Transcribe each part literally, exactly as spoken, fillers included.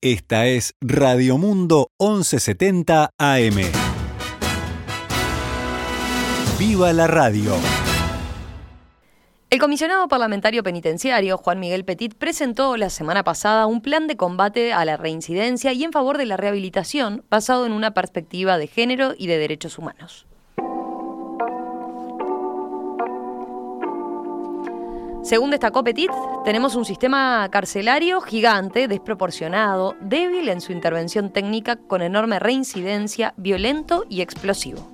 Esta es Radio Mundo once setenta A M. ¡Viva la radio! El comisionado parlamentario penitenciario, Juan Miguel Petit, presentó la semana pasada un plan de combate a la reincidencia y en favor de la rehabilitación, basado en una perspectiva de género y de derechos humanos. Según destacó Petit, tenemos un sistema carcelario gigante, desproporcionado, débil en su intervención técnica, con enorme reincidencia, violento y explosivo.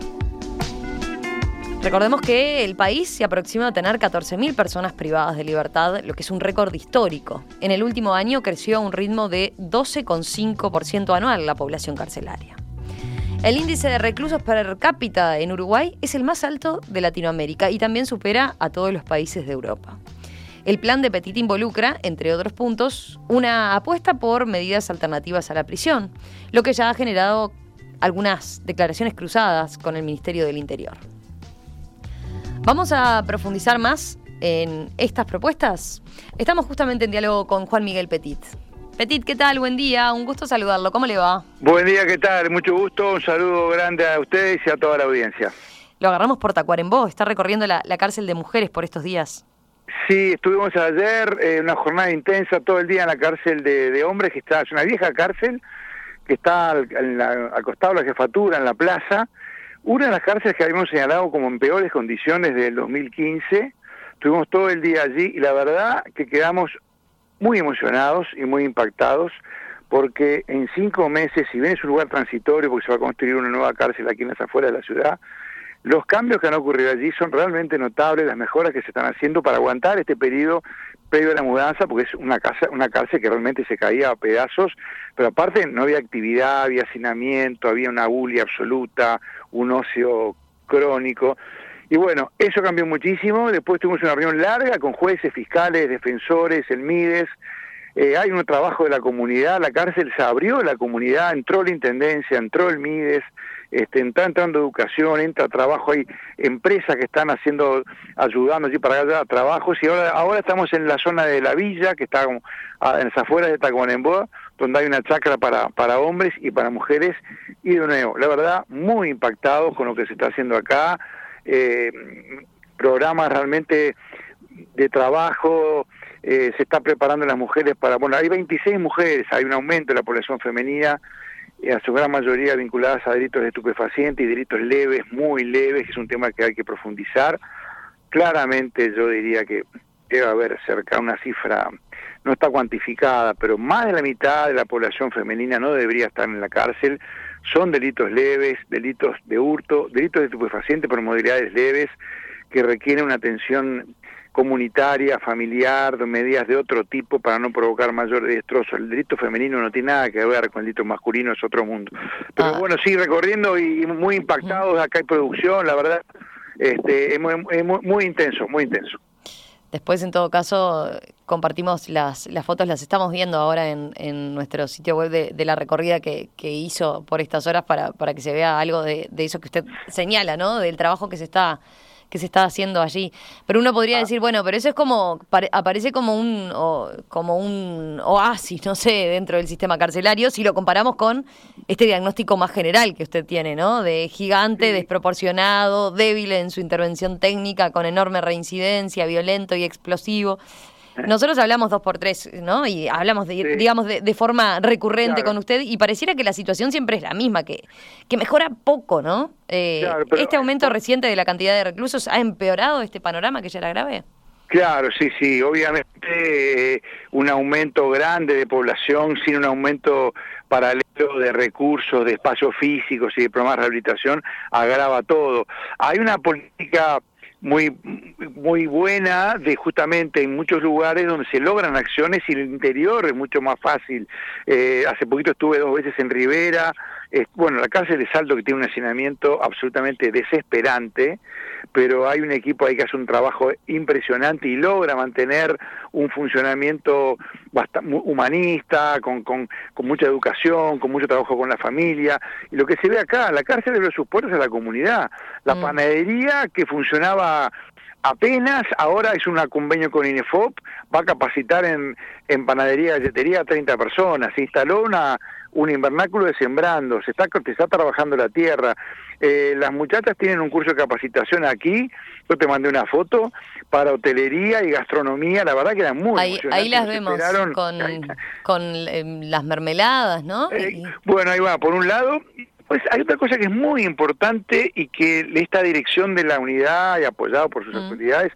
Recordemos que el país se aproxima a tener catorce mil personas privadas de libertad, lo que es un récord histórico. En el último año creció a un ritmo de doce coma cinco por ciento anual la población carcelaria. El índice de reclusos per cápita en Uruguay es el más alto de Latinoamérica y también supera a todos los países de Europa. El plan de Petit involucra, entre otros puntos, una apuesta por medidas alternativas a la prisión, lo que ya ha generado algunas declaraciones cruzadas con el Ministerio del Interior. Vamos a profundizar más en estas propuestas. Estamos justamente en diálogo con Juan Miguel Petit. Petit, ¿qué tal? Buen día, un gusto saludarlo. ¿Cómo le va? Buen día, ¿qué tal? Mucho gusto, un saludo grande a ustedes y a toda la audiencia. Lo agarramos por Tacuarembó, está recorriendo la, la cárcel de mujeres por estos días. Sí, estuvimos ayer, eh, una jornada intensa todo el día en la cárcel de, de hombres, que está, es una vieja cárcel, que está al, en la, al costado de la jefatura, en la plaza. Una de las cárceles que habíamos señalado como en peores condiciones del dos mil quince, estuvimos todo el día allí y la verdad que quedamos muy emocionados y muy impactados porque en cinco meses, si bien es un lugar transitorio porque se va a construir una nueva cárcel aquí en las afueras de la ciudad, los cambios que han ocurrido allí son realmente notables, las mejoras que se están haciendo para aguantar este periodo previo a la mudanza, porque es una casa, una cárcel que realmente se caía a pedazos, pero aparte no había actividad, había hacinamiento, había una bulia absoluta, un ocio crónico. Y bueno, eso cambió muchísimo. Después tuvimos una reunión larga con jueces, fiscales, defensores, el MIDES. Eh, hay un trabajo de la comunidad, la cárcel se abrió a la comunidad, entró la intendencia, entró el MIDES, este, está entrando educación, entra trabajo, hay empresas que están haciendo, ayudando allí para dar trabajos, y ahora, ahora estamos en la zona de la villa, que está como a, en las afueras de Tacuarembó, donde hay una chacra para, para hombres y para mujeres, y de nuevo, la verdad, muy impactados con lo que se está haciendo acá, eh, programas realmente de trabajo. Eh, se está preparando las mujeres para, bueno, hay veintiséis mujeres, hay un aumento de la población femenina, eh, a su gran mayoría vinculadas a delitos de estupefacientes y delitos leves, muy leves, que es un tema que hay que profundizar. Claramente yo diría que debe haber cerca una cifra, no está cuantificada, pero más de la mitad de la población femenina no debería estar en la cárcel. Son delitos leves, delitos de hurto, delitos de estupefacientes por modalidades leves, que requieren una atención comunitaria, familiar, de medidas de otro tipo para no provocar mayor destrozo. El delito femenino no tiene nada que ver con el delito masculino, es otro mundo. Pero ah. bueno, sí, recorriendo y muy impactados, acá hay producción, la verdad, este, es muy, es muy, muy intenso, muy intenso. Después, en todo caso, compartimos las, las fotos, las estamos viendo ahora en, en nuestro sitio web de, de la recorrida que, que hizo por estas horas para, para que se vea algo de, de eso que usted señala, ¿no? Del trabajo que se está que se está haciendo allí. Pero uno podría ah. decir, bueno, pero eso es como, pare, aparece como un o, como un oasis, no sé, dentro del sistema carcelario, si lo comparamos con este diagnóstico más general que usted tiene, ¿no? De gigante, sí. desproporcionado, débil en su intervención técnica, con enorme reincidencia, violento y explosivo. Nosotros hablamos dos por tres, ¿no? Y hablamos, de, sí. digamos, de, de forma recurrente claro. con usted, y pareciera que la situación siempre es la misma, que, que mejora poco, ¿no? Eh, claro, pero, ¿Este aumento reciente de la cantidad de reclusos ha empeorado este panorama que ya era grave? Claro, sí, sí. Obviamente eh, un aumento grande de población sin un aumento paralelo de recursos, de espacios físicos y de programas de rehabilitación agrava todo. Hay una política muy muy buena de justamente en muchos lugares donde se logran acciones y el interior es mucho más fácil. Eh, hace poquito estuve dos veces en Rivera. Eh, bueno, la cárcel de Salto, que tiene un hacinamiento absolutamente desesperante, pero hay un equipo ahí que hace un trabajo impresionante y logra mantener un funcionamiento bastante humanista, con, con, con mucha educación, con mucho trabajo con la familia. Y lo que se ve acá, la cárcel abre sus puertas a la comunidad. La mm. panadería que funcionaba apenas, ahora es un convenio con INEFOP, va a capacitar en, en panadería y galletería a treinta personas, se instaló una un invernáculo de sembrando, se está, se está trabajando la tierra, eh, las muchachas tienen un curso de capacitación aquí, yo te mandé una foto, para hotelería y gastronomía, la verdad que eran muy Ahí, ahí las vemos esperaron. con, con eh, las mermeladas, ¿no? Eh, bueno, ahí va, por un lado... Pues hay otra cosa que es muy importante y que esta dirección de la unidad y apoyado por sus mm. autoridades,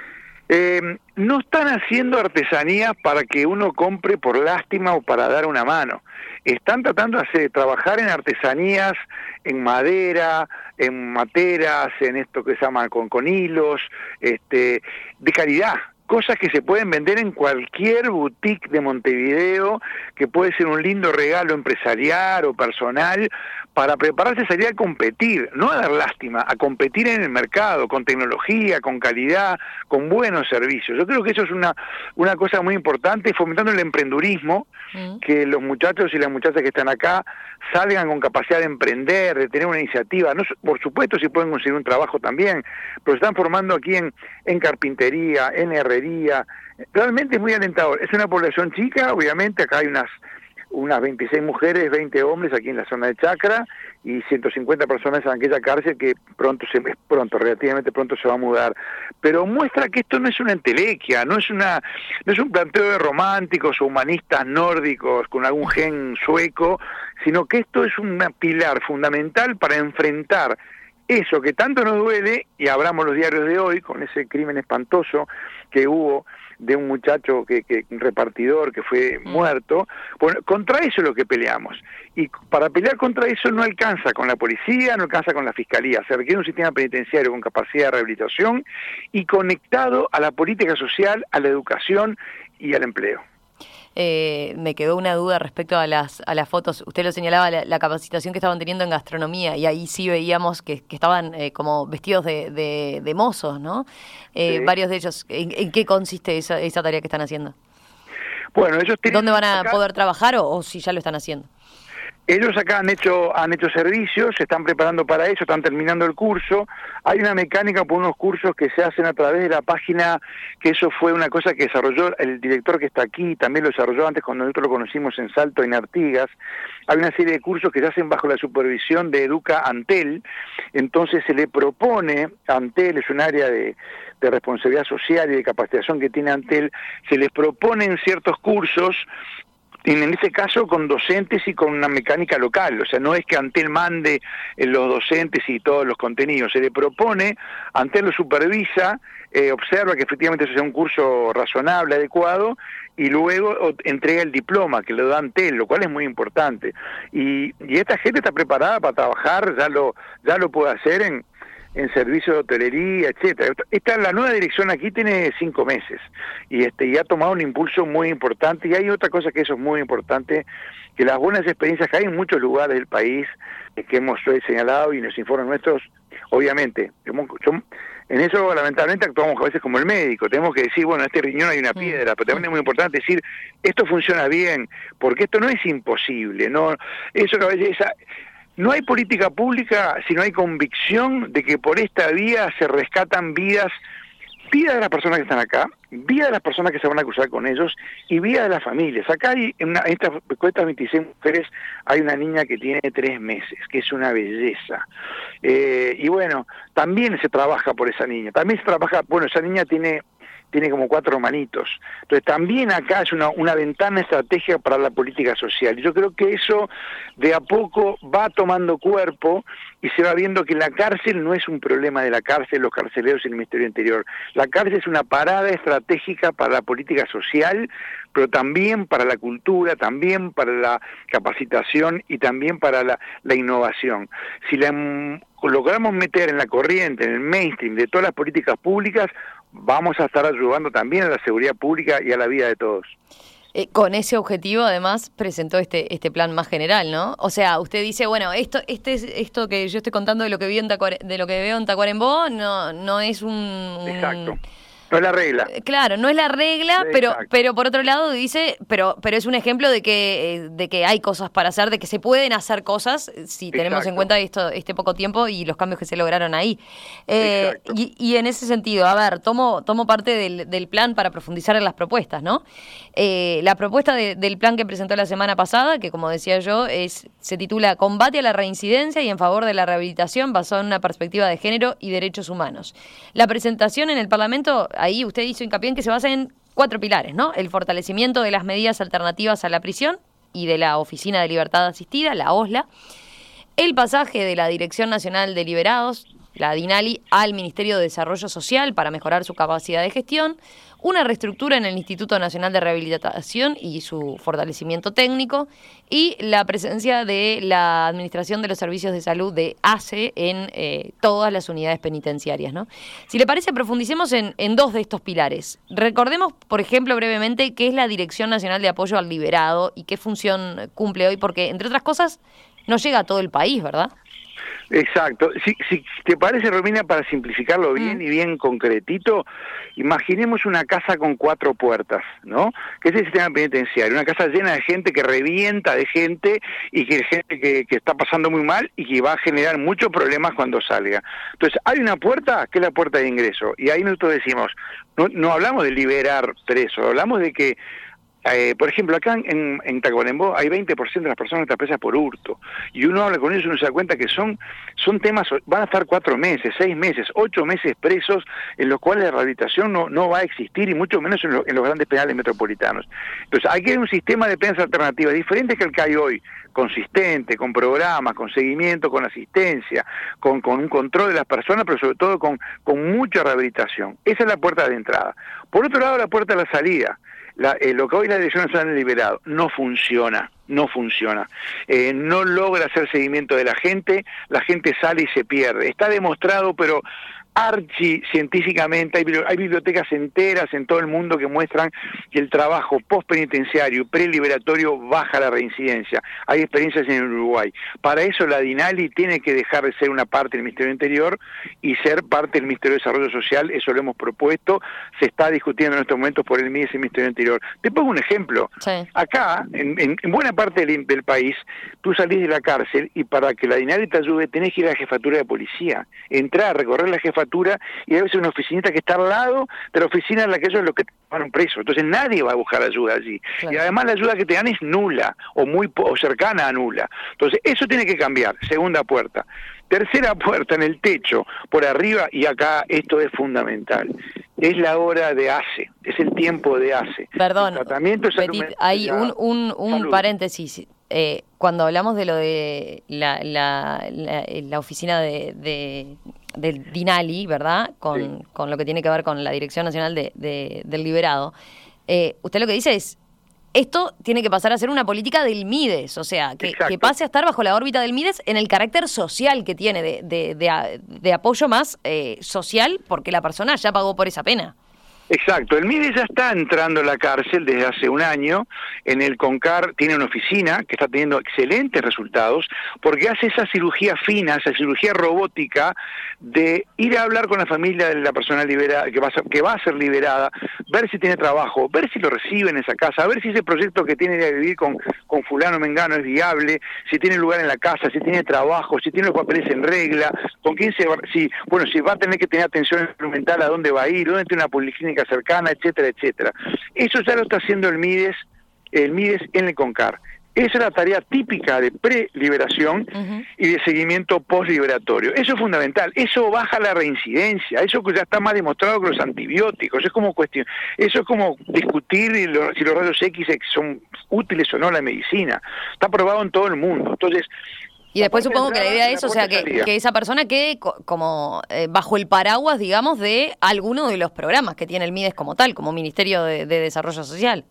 eh, no están haciendo artesanías para que uno compre por lástima o para dar una mano. Están tratando de hacer, trabajar en artesanías, en madera, en materas, en esto que se llama con, con hilos, este, de calidad. Cosas que se pueden vender en cualquier boutique de Montevideo, que puede ser un lindo regalo empresarial o personal, para prepararse a salir a competir, no a dar lástima, a competir en el mercado, con tecnología, con calidad, con buenos servicios. Yo creo que eso es una, una cosa muy importante, fomentando el emprendurismo, mm. que los muchachos y las muchachas que están acá salgan con capacidad de emprender, de tener una iniciativa. No, por supuesto, si pueden conseguir un trabajo también, pero se están formando aquí en, en carpintería, en herrería. Realmente es muy alentador. Es una población chica, obviamente, acá hay unas unas veintiséis mujeres, veinte hombres aquí en la zona de Chacra y ciento cincuenta personas en aquella cárcel que pronto, se, pronto, relativamente pronto se va a mudar. Pero muestra que esto no es una entelequia, no es una, no es un planteo de románticos o humanistas nórdicos con algún gen sueco, sino que esto es un pilar fundamental para enfrentar eso que tanto nos duele, y abramos los diarios de hoy con ese crimen espantoso que hubo de un muchacho, que, que un repartidor que fue mm. muerto. Bueno, contra eso es lo que peleamos. Y para pelear contra eso no alcanza con la policía, no alcanza con la fiscalía. Se requiere un sistema penitenciario con capacidad de rehabilitación y conectado a la política social, a la educación y al empleo. Eh, me quedó una duda respecto a las a las fotos. Usted lo señalaba, la, la capacitación que estaban teniendo en gastronomía, y ahí sí veíamos que, que estaban eh, como vestidos de, de, de mozos, ¿no? Eh, sí. Varios de ellos. ¿En, en qué consiste esa, esa tarea que están haciendo? Bueno, ellos tienen... ¿Dónde van a acá... poder trabajar o, o si ya lo están haciendo? Ellos acá han hecho han hecho servicios, se están preparando para eso, están terminando el curso. Hay una mecánica por unos cursos que se hacen a través de la página, que eso fue una cosa que desarrolló el director que está aquí, también lo desarrolló antes cuando nosotros lo conocimos en Salto, en Artigas. Hay una serie de cursos que se hacen bajo la supervisión de Educa Antel, entonces se le propone, Antel es un área de, de responsabilidad social y de capacitación que tiene Antel, se les proponen ciertos cursos, en este caso con docentes y con una mecánica local, o sea, no es que Antel mande los docentes y todos los contenidos, se le propone, Antel lo supervisa, eh, observa que efectivamente eso sea un curso razonable, adecuado, y luego entrega el diploma que le da Antel, lo cual es muy importante. Y, y esta gente está preparada para trabajar, ya lo, ya lo puede hacer en en servicio de hotelería, etcétera. Esta, la nueva dirección aquí tiene cinco meses y este y ha tomado un impulso muy importante. Y hay otra cosa que eso es muy importante, que las buenas experiencias que hay en muchos lugares del país, eh, que hemos señalado y nos informan nuestros, obviamente, hemos, son, en eso lamentablemente actuamos a veces como el médico, tenemos que decir, bueno, en este riñón hay una piedra, pero también es muy importante decir, esto funciona bien, porque esto no es imposible, no, eso que a veces... Esa, no hay política pública si no hay convicción de que por esta vía se rescatan vidas, vidas de las personas que están acá, vidas de las personas que se van a cruzar con ellos y vidas de las familias. Acá hay, en, una, en estas, estas veintiséis mujeres, hay una niña que tiene tres meses, que es una belleza. Eh, y bueno, también se trabaja por esa niña, también se trabaja, bueno, esa niña tiene... tiene como cuatro hermanitos. Entonces también acá es una, una ventana estratégica para la política social. Y yo creo que eso de a poco va tomando cuerpo y se va viendo que la cárcel no es un problema de la cárcel, los carceleros y el Ministerio del Interior. La cárcel es una parada estratégica para la política social, pero también para la cultura, también para la capacitación y también para la, la innovación. Si la logramos meter en la corriente, en el mainstream de todas las políticas públicas, vamos a estar ayudando también a la seguridad pública y a la vida de todos. Eh, con ese objetivo, además, presentó este este plan más general, ¿no? O sea, usted dice, bueno, esto este esto que yo estoy contando de lo que veo en Tacuare, de lo que veo en Tacuarembó no no es un, Exacto. No es la regla. Claro, no es la regla, pero pero por otro lado dice, pero pero es un ejemplo de que de que hay cosas para hacer, de que se pueden hacer cosas si tenemos Exacto. en cuenta esto este poco tiempo y los cambios que se lograron ahí. Eh, y, y en ese sentido, a ver, tomo tomo parte del, del plan para profundizar en las propuestas, ¿no? Eh, la propuesta de, del plan que presentó la semana pasada, que como decía yo, es se titula Combate a la reincidencia y en favor de la rehabilitación basado en una perspectiva de género y derechos humanos. La presentación en el Parlamento, ahí usted hizo hincapié en que se basa en cuatro pilares, ¿no? El fortalecimiento de las medidas alternativas a la prisión y de la Oficina de Libertad Asistida, la O S L A, el pasaje de la Dirección Nacional de Liberados, la DINALI, al Ministerio de Desarrollo Social para mejorar su capacidad de gestión, una reestructura en el Instituto Nacional de Rehabilitación y su fortalecimiento técnico, y la presencia de la Administración de los Servicios de Salud de A C E en eh, todas las unidades penitenciarias, ¿no? Si le parece, profundicemos en, en dos de estos pilares. Recordemos, por ejemplo, brevemente, qué es la Dirección Nacional de Apoyo al Liberado y qué función cumple hoy, porque, entre otras cosas, no llega a todo el país, ¿verdad? Exacto. Si, si te parece, Romina, para simplificarlo bien mm. y bien concretito, imaginemos una casa con cuatro puertas, ¿no? Que es el sistema penitenciario, una casa llena de gente que revienta de gente y que gente que, que está pasando muy mal y que va a generar muchos problemas cuando salga. Entonces, hay una puerta que es la puerta de ingreso, y ahí nosotros decimos, no, no hablamos de liberar presos, hablamos de que Eh, por ejemplo, acá en, en Tacuarembó hay veinte por ciento de las personas que están presas por hurto, y uno habla con ellos y uno se da cuenta que son son temas, van a estar cuatro meses, seis meses, ocho meses presos, en los cuales la rehabilitación no, no va a existir, y mucho menos en, lo, en los grandes penales metropolitanos. Entonces hay que un sistema de penas alternativas diferente que el que hay hoy, consistente, con programas, con seguimiento, con asistencia, con, con un control de las personas, pero sobre todo con, con mucha rehabilitación. Esa es la puerta de entrada. Por otro lado, la puerta de la salida. La, eh, lo que hoy la Dirección Nacional de Liberado no funciona, no funciona, eh, no logra hacer seguimiento de la gente, la gente sale y se pierde. Está demostrado, pero archi científicamente, hay, hay bibliotecas enteras en todo el mundo que muestran que el trabajo postpenitenciario y preliberatorio baja la reincidencia. Hay experiencias en Uruguay. Para eso la DINALI tiene que dejar de ser una parte del Ministerio del Interior y ser parte del Ministerio de Desarrollo Social. Eso lo hemos propuesto, se está discutiendo en estos momentos por el M I D E S y el Ministerio del Interior. Te pongo un ejemplo. Sí. Acá, en, en, en buena parte del, del país, tú salís de la cárcel y para que la DINALI te ayude tenés que ir a la jefatura de policía, entrar, recorrer la jefatura, y debe ser una oficinita que está al lado de la oficina en la que ellos es lo que te tomaron preso. Entonces nadie va a buscar ayuda allí. Claro. Y además la ayuda que te dan es nula o muy o cercana a nula. Entonces eso tiene que cambiar. Segunda puerta. Tercera puerta, en el techo, por arriba, y acá esto es fundamental. Es la hora de A C E, es el tiempo de A C E. Perdón, el tratamiento Petit, hay un, un, un paréntesis. Eh, cuando hablamos de lo de la, la, la, la oficina de, de del DINALI, ¿verdad? Con, sí. con lo que tiene que ver con la Dirección Nacional de, de, del Liberado, eh, usted lo que dice es, esto tiene que pasar a ser una política del M I D E S, o sea, que, que pase a estar bajo la órbita del M I D E S en el carácter social que tiene, de, de, de, de apoyo más eh, social, porque la persona ya pagó por esa pena. Exacto, el M I D E S ya está entrando a la cárcel desde hace un año. En el CONCAR tiene una oficina que está teniendo excelentes resultados porque hace esa cirugía fina, esa cirugía robótica de ir a hablar con la familia de la persona liberada, que va a ser, que va a ser liberada, ver si tiene trabajo, ver si lo recibe en esa casa, ver si ese proyecto que tiene de vivir con, con fulano mengano es viable, si tiene lugar en la casa, si tiene trabajo, si tiene los papeles en regla, con quién se va, si, bueno, si va a tener que tener atención instrumental, a dónde va a ir, dónde tiene una policlínica cercana, etcétera, etcétera. Eso ya lo está haciendo el M I D E S, el M I D E S en el CONCAR. Esa es la tarea típica de preliberación uh-huh. y de seguimiento postliberatorio. Eso es fundamental. Eso baja la reincidencia. Eso ya está más demostrado que los antibióticos. Es como cuestión, eso es como discutir si los, si los rayos X son útiles o no en la medicina. Está probado en todo el mundo. Entonces, y después supongo que la idea es, o sea, que, que esa persona quede co- como eh, bajo el paraguas, digamos, de alguno de los programas que tiene el M I D E S como tal, como Ministerio de, de Desarrollo Social.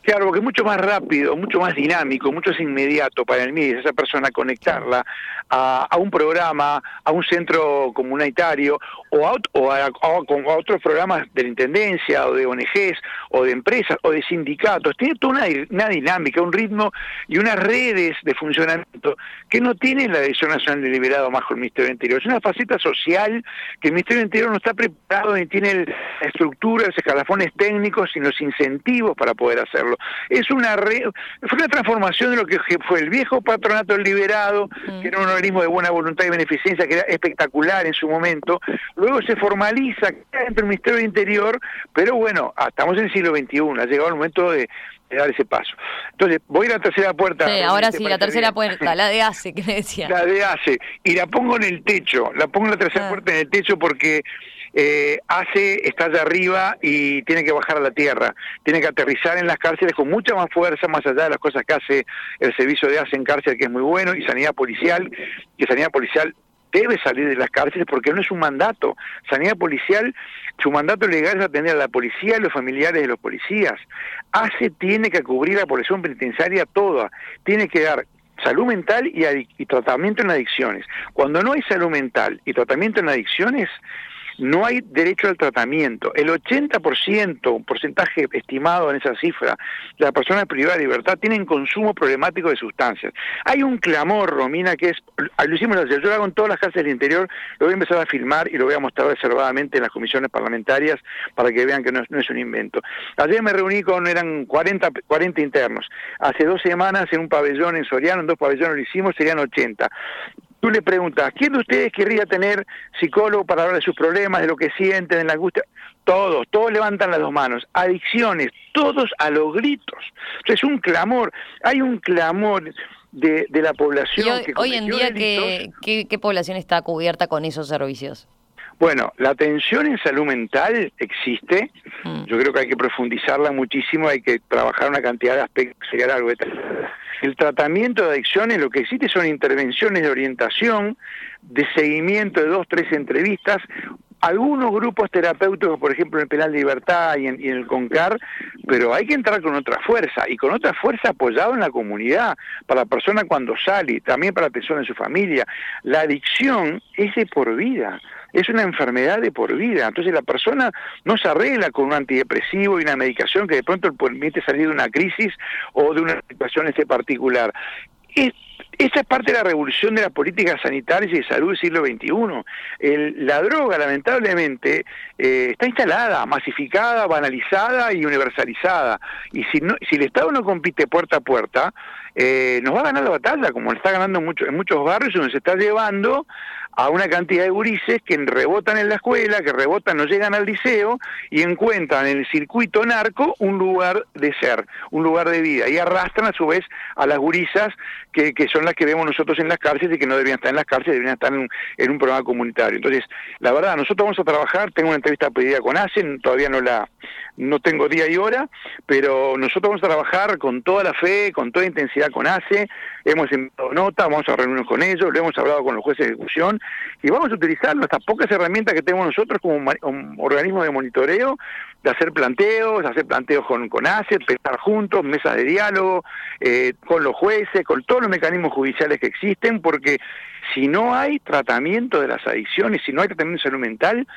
Claro, porque es mucho más rápido, mucho más dinámico, mucho más inmediato para el M I D, esa persona conectarla a, a un programa, a un centro comunitario o a, o a, a, a otros programas de la Intendencia o de O N Ges o de empresas o de sindicatos. Tiene toda una, una dinámica, un ritmo y unas redes de funcionamiento que no tiene la Dirección Nacional de Liberado bajo el Ministerio del Interior. Es una faceta social que el Ministerio del Interior no está preparado ni tiene el, la estructura, los escalafones técnicos ni los incentivos para poder hacerlo. Es una re, fue una transformación de lo que fue el viejo patronato del liberado, mm. que era un organismo de buena voluntad y beneficencia, que era espectacular en su momento. Luego se formaliza dentro del Ministerio del Interior, pero bueno, estamos en el siglo veintiuno, ha llegado el momento de, de dar ese paso. Entonces, voy a la tercera puerta. Sí, ahora sí, la tercera bien. puerta, la de ACE, que me decía. La de ACE, y la pongo en el techo, la pongo en la tercera ah. puerta en el techo porque... Eh, ACE está allá arriba y tiene que bajar a la tierra, tiene que aterrizar en las cárceles con mucha más fuerza, más allá de las cosas que hace el servicio de ACE en cárcel, que es muy bueno, y sanidad policial, que sanidad policial debe salir de las cárceles porque no es un mandato. Sanidad policial, su mandato legal es atender a la policía y los familiares de los policías. ACE tiene que cubrir la población penitenciaria toda, tiene que dar salud mental y, y tratamiento en adicciones. Cuando no hay salud mental y tratamiento en adicciones, no hay derecho al tratamiento. El ochenta por ciento, un porcentaje estimado en esa cifra, de las personas privadas de libertad tienen consumo problemático de sustancias. Hay un clamor, Romina, que es, lo hicimos ayer, yo lo hago en todas las cárceles del interior, lo voy a empezar a filmar y lo voy a mostrar reservadamente en las comisiones parlamentarias para que vean que no es, no es un invento. Ayer me reuní con, eran cuarenta, cuarenta internos. Hace dos semanas en un pabellón en Soriano, en dos pabellones lo hicimos, serían ochenta. Tú le preguntas, ¿quién de ustedes querría tener psicólogo para hablar de sus problemas, de lo que sienten, de la angustia? Todos, todos levantan las dos manos. Adicciones, todos a los gritos. Entonces es un clamor, hay un clamor de, de la población. Y hoy, que hoy en día, delitos. ¿qué, qué, ¿qué población está cubierta con esos servicios? Bueno, la atención en salud mental existe, mm. yo creo que hay que profundizarla muchísimo, hay que trabajar una cantidad de aspectos, llegar a algo de tal. El tratamiento de adicciones, lo que existe son intervenciones de orientación, de seguimiento de dos, tres entrevistas, algunos grupos terapéuticos, por ejemplo en el Penal de Libertad y en, y en el CONCAR, pero hay que entrar con otra fuerza, y con otra fuerza apoyado en la comunidad, para la persona cuando sale, también para la atención de su familia. La adicción es de por vida, es una enfermedad de por vida, entonces la persona no se arregla con un antidepresivo y una medicación que de pronto permite salir de una crisis o de una situación este particular. Es, esa es parte de la revolución de las políticas sanitarias y de salud del siglo veintiuno. El, la droga, lamentablemente, eh, está instalada, masificada, banalizada y universalizada. Y si, no, si el Estado no compite puerta a puerta, eh, nos va a ganar la batalla, como lo está ganando en, mucho, en muchos barrios, donde se está llevando a una cantidad de gurises que rebotan en la escuela, que rebotan, no llegan al liceo y encuentran en el circuito narco un lugar de ser, un lugar de vida, y arrastran a su vez a las gurisas que, que son las que vemos nosotros en las cárceles y que no deberían estar en las cárceles, deberían estar en un, en un programa comunitario. Entonces, la verdad, nosotros vamos a trabajar, tengo una entrevista pedida con ACE, todavía no la no tengo día y hora, pero nosotros vamos a trabajar con toda la fe, con toda intensidad con ACE, hemos enviado nota, vamos a reunirnos con ellos, lo hemos hablado con los jueces de ejecución, y vamos a utilizar nuestras pocas herramientas que tenemos nosotros como un organismo de monitoreo, de hacer planteos, hacer planteos con, con ACE, pensar juntos, mesas de diálogo, eh, con los jueces, con todos los mecanismos judiciales que existen, porque si no hay tratamiento de las adicciones, si no hay tratamiento de salud mental,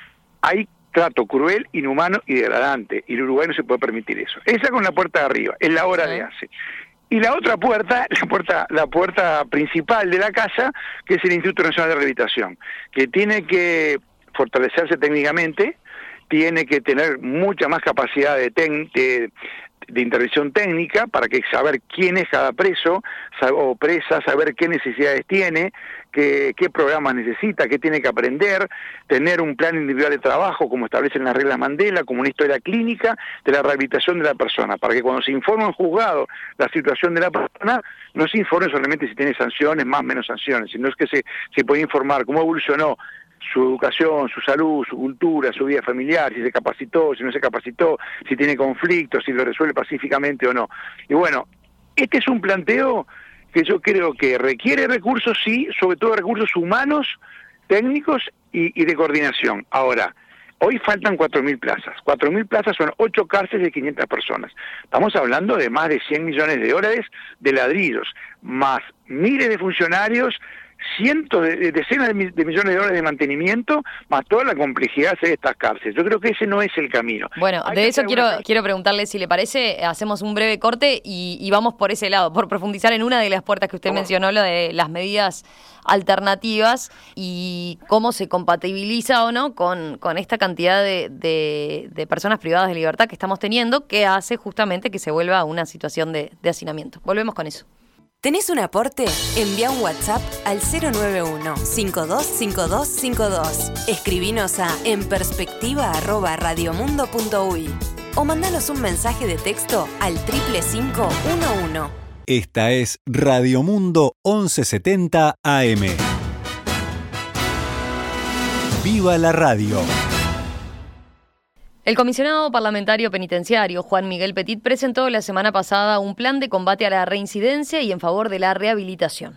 hay trato cruel, inhumano y degradante, y el Uruguay no se puede permitir eso. Esa con la puerta de arriba, es la hora sí. de ACE. Y la otra puerta, la puerta, la puerta principal de la casa, que es el Instituto Nacional de Rehabilitación, que tiene que fortalecerse técnicamente, tiene que tener mucha más capacidad de, ten, de, de intervención técnica para que saber quién es cada preso o presa, saber qué necesidades tiene, qué, qué programas necesita, qué tiene que aprender, tener un plan individual de trabajo, como establecen las reglas Mandela, como una historia clínica de la rehabilitación de la persona, para que cuando se informe en juzgado la situación de la persona, no se informe solamente si tiene sanciones, más o menos sanciones, sino es que se, se puede informar cómo evolucionó su educación, su salud, su cultura, su vida familiar, si se capacitó, si no se capacitó, si tiene conflictos, si lo resuelve pacíficamente o no. Y bueno, este es un planteo que yo creo que requiere recursos, sí, sobre todo recursos humanos, técnicos y, y de coordinación. Ahora, Hoy faltan cuatro mil plazas. cuatro mil plazas son ocho cárceles de quinientas personas. Estamos hablando de más de cien millones de dólares de ladrillos, más miles de funcionarios, cientos de decenas de, de millones de dólares de mantenimiento, más toda la complejidad de estas cárceles. Yo creo que ese no es el camino. Bueno, Hay de eso quiero algunas... quiero preguntarle, si le parece, hacemos un breve corte y, y vamos por ese lado, por profundizar en una de las puertas que usted ¿Cómo? mencionó, lo de las medidas alternativas y cómo se compatibiliza o no con, con esta cantidad de, de, de personas privadas de libertad que estamos teniendo, que hace justamente que se vuelva a una situación de, de hacinamiento. Volvemos con eso. ¿Tenés un aporte? Envía un WhatsApp al cero nueve uno, cinco dos cinco dos cinco dos. Escribinos a enperspectiva arroba radiomundo punto uy o mandanos un mensaje de texto al triple cinco uno uno. Esta es Radio Mundo once setenta A M. ¡Viva la radio! El comisionado parlamentario penitenciario, Juan Miguel Petit, presentó la semana pasada un plan de combate a la reincidencia y en favor de la rehabilitación.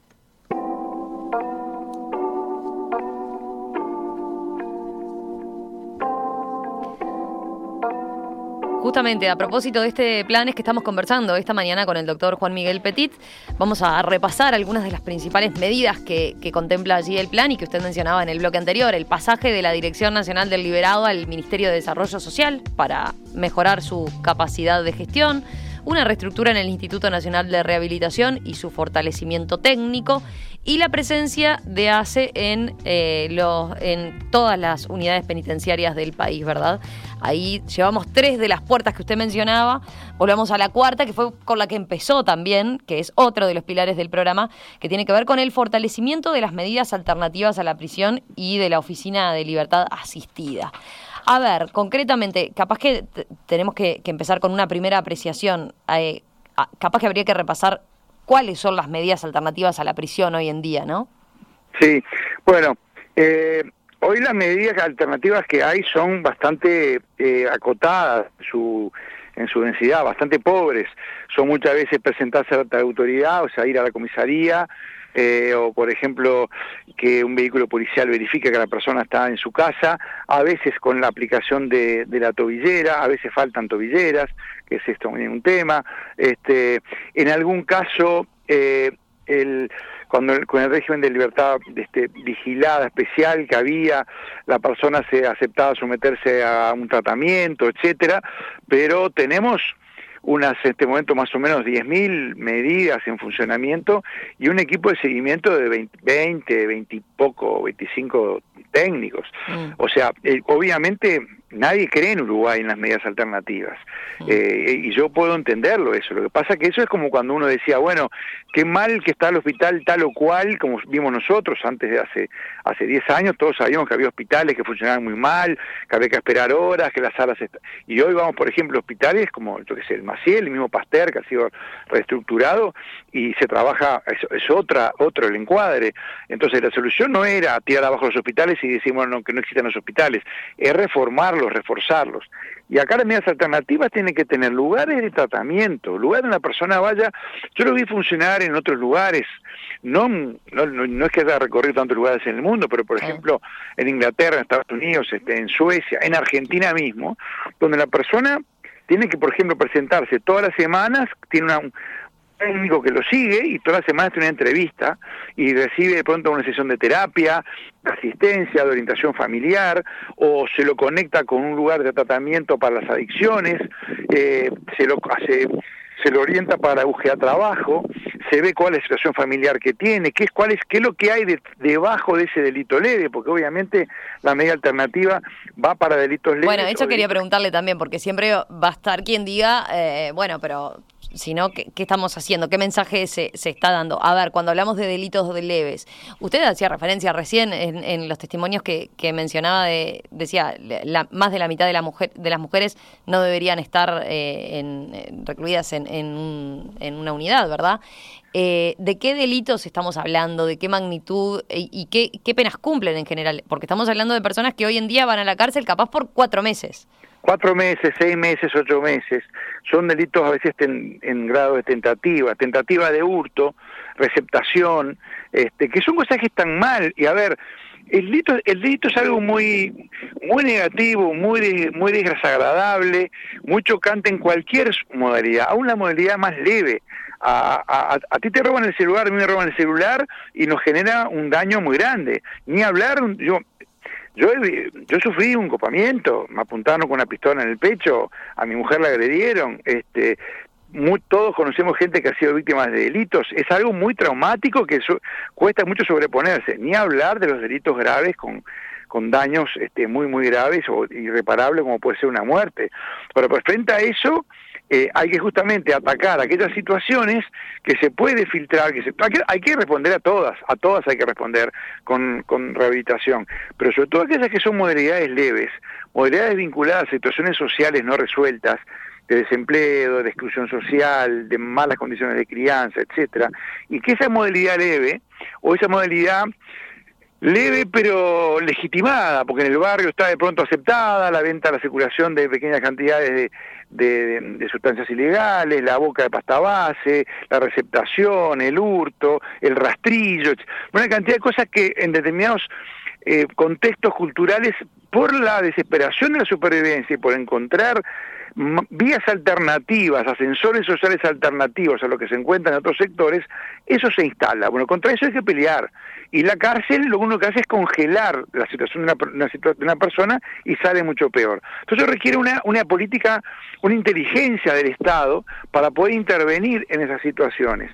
Justamente a propósito de este plan es que estamos conversando esta mañana con el doctor Juan Miguel Petit. Vamos a repasar algunas de las principales medidas que, que contempla allí el plan y que usted mencionaba en el bloque anterior. El pasaje de la Dirección Nacional del Liberado al Ministerio de Desarrollo Social para mejorar su capacidad de gestión. Una reestructura en el Instituto Nacional de Rehabilitación y su fortalecimiento técnico. Y la presencia de A C E en, eh, los, en todas las unidades penitenciarias del país, ¿verdad? Ahí llevamos tres de las puertas que usted mencionaba. Volvamos a la cuarta, que fue con la que empezó también, que es otro de los pilares del programa, que tiene que ver con el fortalecimiento de las medidas alternativas a la prisión y de la Oficina de Libertad Asistida. A ver, concretamente, capaz que t- tenemos que, que empezar con una primera apreciación. Eh, capaz que habría que repasar cuáles son las medidas alternativas a la prisión hoy en día, ¿no? Sí, bueno, eh, hoy las medidas alternativas que hay son bastante eh, acotadas su, en su densidad, bastante pobres. Son muchas veces presentarse a la autoridad, o sea, ir a la comisaría, eh, o por ejemplo, que un vehículo policial verifique que la persona está en su casa, a veces con la aplicación de, de la tobillera, a veces faltan tobilleras, que es esto un tema. Este, en algún caso, eh, el... cuando el, con el régimen de libertad este, vigilada especial que había, la persona se aceptaba someterse a un tratamiento, etcétera, pero tenemos unas, en este momento, más o menos diez mil medidas en funcionamiento y un equipo de seguimiento de veinte, veinte y poco, veinticinco técnicos. Mm. O sea, eh, obviamente nadie cree en Uruguay en las medidas alternativas. Mm. Eh, y yo puedo entenderlo eso. Lo que pasa es que eso es como cuando uno decía, bueno, qué mal que está el hospital tal o cual, como vimos nosotros antes de hace hace diez años, todos sabíamos que había hospitales que funcionaban muy mal, que había que esperar horas, que las salas... Est- y hoy vamos, por ejemplo, a hospitales como, yo qué sé, el Maciel, el mismo Pasteur, que ha sido reestructurado, y se trabaja, es, es otra otro el encuadre. Entonces la solución no era tirar abajo los hospitales y decir, bueno, no, que no existan los hospitales, es reformarlos, reforzarlos. Y acá las medidas alternativas tienen que tener lugares de tratamiento, lugares donde la persona vaya. Yo lo vi funcionar en otros lugares, no, no, no, no es que haya recorrido tantos lugares en el mundo, pero por ejemplo en Inglaterra, en Estados Unidos, este, en Suecia, en Argentina mismo, donde la persona tiene que, por ejemplo, presentarse todas las semanas, tiene una, un técnico que lo sigue y todas las semanas tiene una entrevista y recibe de pronto una sesión de terapia, de asistencia, de orientación familiar, o se lo conecta con un lugar de tratamiento para las adicciones, eh, se lo hace... se lo orienta para la búsqueda de trabajo, se ve cuál es la situación familiar que tiene, qué es, cuál es, qué es lo que hay de, debajo de ese delito leve, porque obviamente la medida alternativa va para delitos leves. Bueno, eso quería delitos... preguntarle también, porque siempre va a estar quien diga, eh, bueno, pero si no, ¿qué, ¿qué estamos haciendo? ¿Qué mensaje se, se está dando? A ver, cuando hablamos de delitos de leves, usted hacía referencia recién en, en los testimonios que, que mencionaba, de, decía, la, más de la mitad de, la mujer, de las mujeres no deberían estar eh, en, en, recluidas en, en, un, en una unidad, ¿verdad? Eh, ¿De qué delitos estamos hablando? ¿De qué magnitud? ¿Y, y qué, qué penas cumplen en general? Porque estamos hablando de personas que hoy en día van a la cárcel capaz por cuatro meses. Cuatro meses, seis meses, ocho meses. Son delitos a veces ten, en grado de tentativa, tentativa de hurto, receptación, este, que son cosas que están mal. Y a ver, El delito, el delito es algo muy muy negativo, muy muy desagradable, muy chocante en cualquier modalidad, aún la modalidad más leve. A, a, a ti te roban el celular, a mí me roban el celular y nos genera un daño muy grande. Ni hablar, yo yo yo sufrí un copamiento, me apuntaron con una pistola en el pecho, a mi mujer la agredieron, este Muy, todos conocemos gente que ha sido víctima de delitos, es algo muy traumático que so, cuesta mucho sobreponerse, ni hablar de los delitos graves con, con daños este, muy muy graves o irreparables como puede ser una muerte. Pero pues, frente a eso eh, hay que justamente atacar aquellas situaciones que se puede filtrar, que se, hay, que, hay que responder a todas, a todas hay que responder con, con rehabilitación, pero sobre todo aquellas que son modalidades leves, modalidades vinculadas a situaciones sociales no resueltas, de desempleo, de exclusión social, de malas condiciones de crianza, etcétera, y que esa modalidad leve, o esa modalidad leve pero legitimada, porque en el barrio está de pronto aceptada, la venta, la circulación de pequeñas cantidades de, de, de sustancias ilegales, la boca de pasta base, la receptación, el hurto, el rastrillo, una cantidad de cosas que en determinados eh, contextos culturales, por la desesperación de la supervivencia y por encontrar vías alternativas, ascensores sociales alternativos a lo que se encuentra en otros sectores, eso se instala. Bueno, contra eso hay que pelear. Y la cárcel lo único que hace es congelar la situación de una, una, situa de una persona y sale mucho peor. Entonces requiere una, una política, una inteligencia del Estado para poder intervenir en esas situaciones.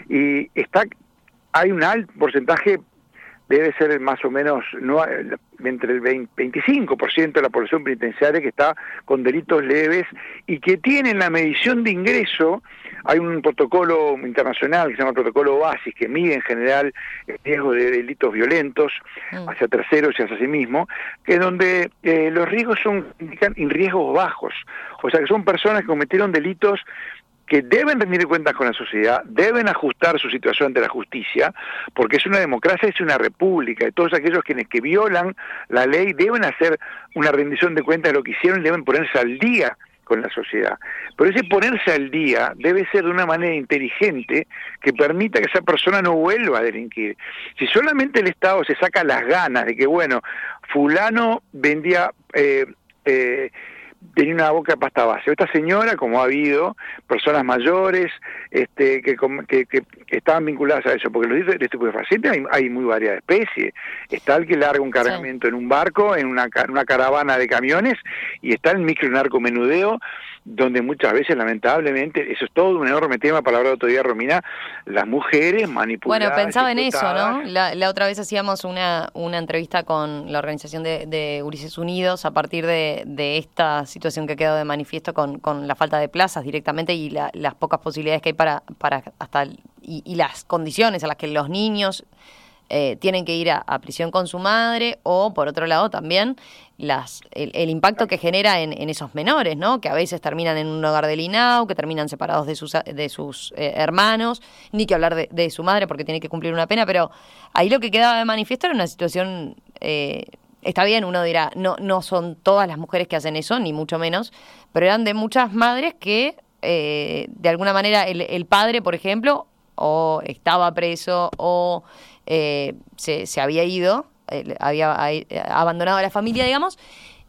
Y está hay un alto porcentaje, debe ser más o menos no, entre el veinte, veinticinco por ciento de la población penitenciaria que está con delitos leves y que tienen la medición de ingreso. Hay un protocolo internacional que se llama el protocolo BASIS, que mide en general el riesgo de delitos violentos mm. hacia terceros y hacia sí mismo, que es donde eh, los riesgos son indican en riesgos bajos, o sea que son personas que cometieron delitos que deben rendir cuentas con la sociedad, deben ajustar su situación ante la justicia, porque es una democracia, es una república, y todos aquellos quienes que violan la ley deben hacer una rendición de cuentas de lo que hicieron y deben ponerse al día con la sociedad. Pero ese ponerse al día debe ser de una manera inteligente que permita que esa persona no vuelva a delinquir. Si solamente el Estado se saca las ganas de que, bueno, fulano vendía... Eh, eh, tenía una boca de pasta base. Esta señora, como ha habido personas mayores este, que, que, que estaban vinculadas a eso, porque los delitos de estupefacientes hay, hay muy varias especies. Está el que larga un cargamento sí. en un barco, en una, en una caravana de camiones, y está el micro narcomenudeo, donde muchas veces, lamentablemente, eso es todo un enorme tema para hablar otro día, Romina, las mujeres manipuladas. Bueno, pensaba en eso, ¿no? La, la otra vez hacíamos una, una entrevista con la organización de, de Ulises Unidos a partir de, de esta situación que ha quedado de manifiesto con, con la falta de plazas directamente y la, las pocas posibilidades que hay para, para hasta y, y las condiciones a las que los niños eh, tienen que ir a, a prisión con su madre, o por otro lado también las el, el impacto que genera en, en esos menores, ¿no? Que a veces terminan en un hogar del I N A U, que terminan separados de sus de sus eh, hermanos, ni que hablar de, de su madre porque tiene que cumplir una pena, pero ahí lo que quedaba de manifiesto era una situación, eh, está bien, uno dirá, no, no son todas las mujeres que hacen eso, ni mucho menos, pero eran de muchas madres que eh, de alguna manera el, el padre, por ejemplo, o estaba preso o eh, se, se había ido, eh, había eh, abandonado a la familia, digamos,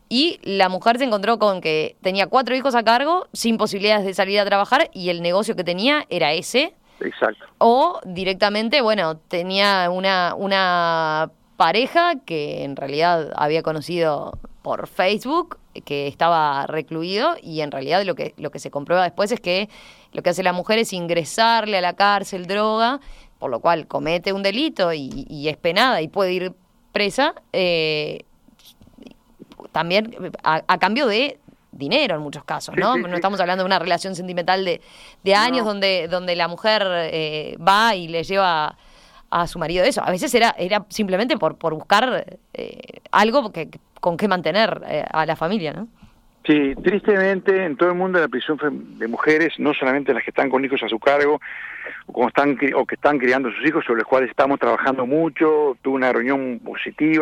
y la mujer se encontró con que tenía cuatro hijos a cargo, sin posibilidades de salir a trabajar, y el negocio que tenía era ese. Exacto. O directamente, bueno, tenía una, una pareja que en realidad había conocido por Facebook, que estaba recluido, y en realidad lo que, lo que se comprueba después es que lo que hace la mujer es ingresarle a la cárcel droga, por lo cual comete un delito y, y es penada y puede ir presa, eh, también a, a cambio de dinero en muchos casos, ¿no? Sí, sí, sí. No estamos hablando de una relación sentimental de, de años no. donde, donde la mujer eh, va y le lleva a su marido eso. A veces era, era simplemente por, por buscar eh, algo que, con que mantener eh, a la familia, ¿no? Sí, tristemente en todo el mundo la prisión de mujeres, no solamente las que están con hijos a su cargo o, como están, o que están criando a sus hijos, sobre los cuales estamos trabajando mucho. Tuve una reunión positiva